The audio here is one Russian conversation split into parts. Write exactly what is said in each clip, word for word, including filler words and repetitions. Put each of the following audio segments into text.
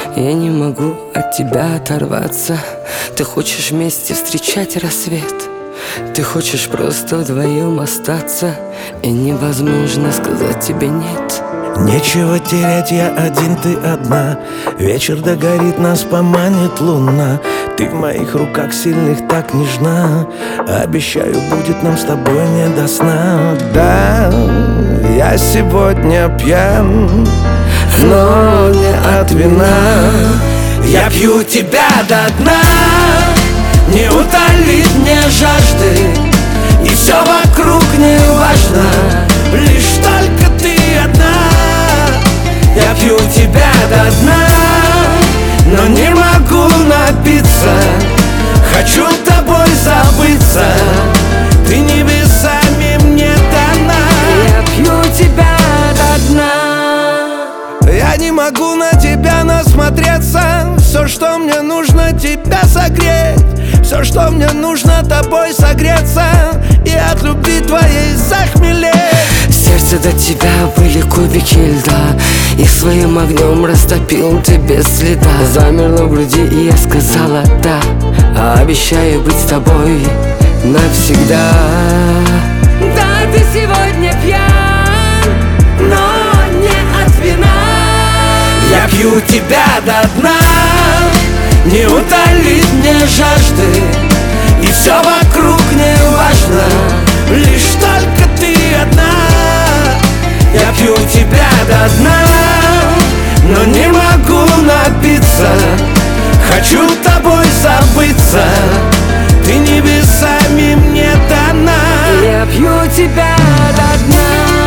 Я не могу от тебя оторваться. Ты хочешь вместе встречать рассвет. Ты хочешь просто вдвоем остаться, и невозможно сказать тебе нет. Нечего терять, я один, ты одна. Вечер догорит, нас поманит луна. Ты в моих руках сильных так нежна. Обещаю, будет нам с тобой не до сна. Да, я сегодня пьян, но не от вина. Я пью тебя до дна, не утолит мне жажды, и все вокруг не важно, лишь только ты одна. Я пью тебя до дна, но не могу напиться. Хочу тобой забыться, ты небесами мне дана. Я пью тебя до дна. Я не могу на тебя насмотреться. Все, что мне нужно, тебя согреть. Все, что мне нужно, тобой согреться и от любви твоей захмелеть. В сердце до тебя были кубики льда, их своим огнем растопил ты без следа. Замерло в груди, и я сказала да, а обещаю быть с тобой навсегда. Да, ты сегодня пьян, но не от вина. Я пью тебя до дна, не утолит мне жажды, и все вокруг не важно, лишь только ты одна. Я пью тебя до дна, но не могу напиться. Хочу тобой забыться, ты небесами мне дана. Я пью тебя до дна.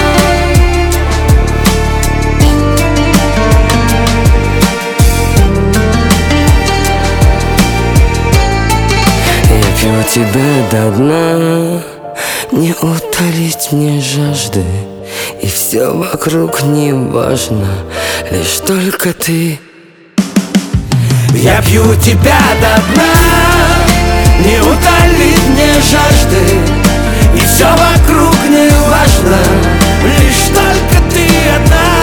Пью тебя до дна, не утолить мне жажды, и все вокруг не важно, лишь только ты. Я пью тебя до дна, не утолить мне жажды, и все вокруг не важно, лишь только ты одна.